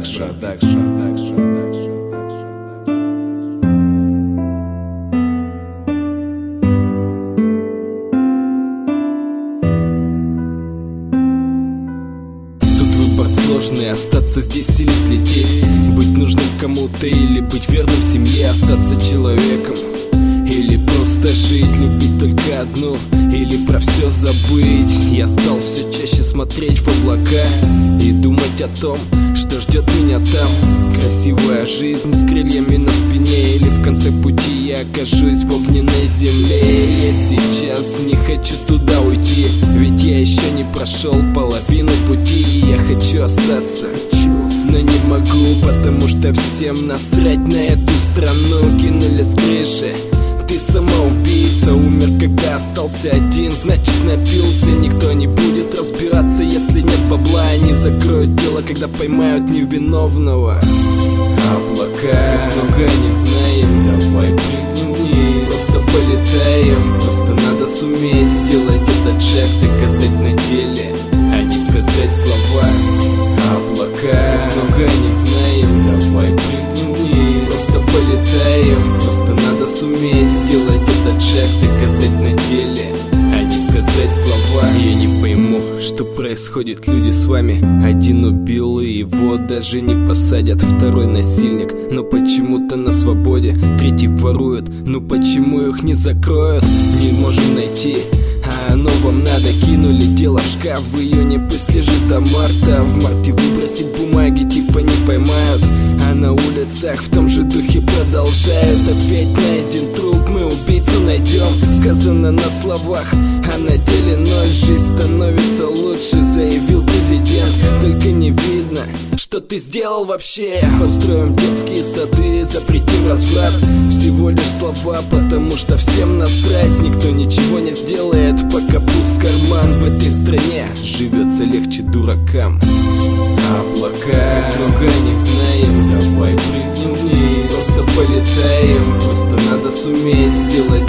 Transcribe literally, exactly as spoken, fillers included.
Сложный остаться здесь или взлететь, быть нужным кому-то или быть верным семье, остаться человеком или просто жить, любить только одну или про все забыть. Я стал все чаще смотреть в облака и думать о том, что ждет меня там. Красивая жизнь с крыльями на спине, или в конце пути я окажусь в огненной земле. Я сейчас не хочу туда уйти, ведь я еще не прошел половину пути. Я хочу остаться, но не могу, потому что всем насрать на эту страну. Кинули с крыши, ты самоубийца, умер, когда остался один, значит напился. Никто не будет разбираться, если нет бабла. Они закроют дело, когда поймают невиновного. Облака, как много не знаем, давай прыгнем вниз, просто полетаем. Просто надо суметь сделать этот шаг, доказать на деле, а не сказать слова. Облака, как много не знаем, давай прыгнем вниз, просто полетаем. Просто надо суметь сделать этот шаг, доказать на деле, а не сказать слова. Я не пойму, что происходит, люди, с вами. Один убил, и его даже не посадят. Второй насильник, но почему-то на свободе. Третий ворует, ну почему их не закроют? Не можем найти, а оно вам надо. Кинули дело в шкаф в июне, пусть лежит до марта. В марте выбросить бумаги, типа не поймают, а на улицах в том же духе продолжают. Опять найден труп, мы убийцу найдем. Сказано на словах, а на деле ноль. Жизнь становится лучше, заявил президент. Только не видно, что ты сделал вообще. Построим детские сады, запретим разврат. Всего лишь слова, потому что всем насрать. Никто ничего не сделает, пока пуст карман. В этой стране живется легче дуракам. Облака, много не знаем, давай прыгнем вниз, просто полетаем. Просто надо суметь сделать